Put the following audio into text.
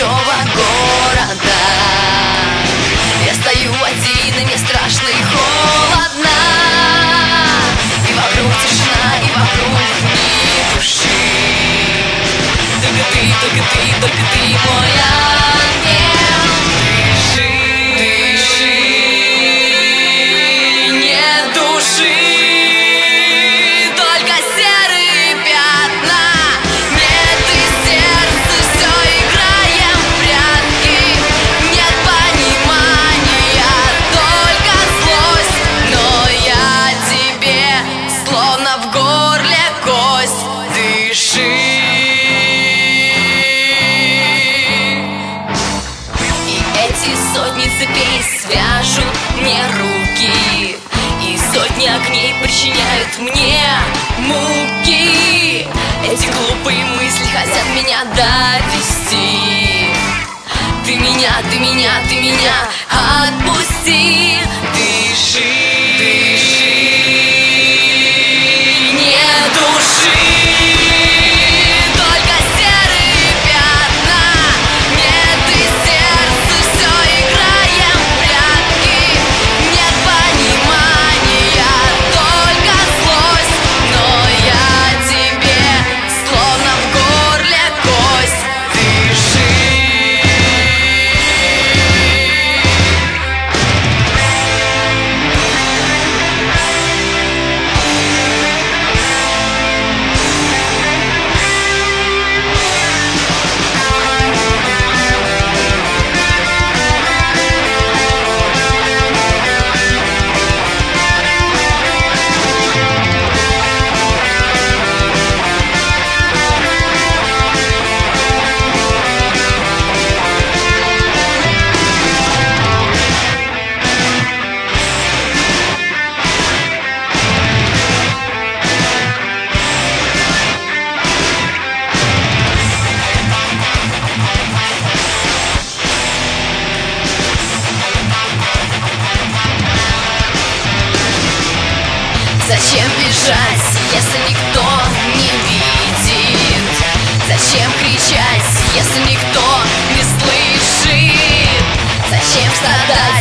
большого города. Я стою один, и мне страшно и холодно, и вокруг тишина, и вокруг ни души. Только ты, мой ангел. Дыши, дыши, нет души, только серые пятна. Нет и сердца, все играем в прятки. Нет понимания, только злость. Но я тебе словно в горле кость. Дыши. Сотни цепей свяжут мне руки, и сотни огней причиняют мне муки. Эти глупые мысли хотят меня довести. Ты меня отпусти. Дыши, дыши, нет души. Зачем бежать, если никто не видит? Зачем кричать, если никто не слышит? Зачем страдать?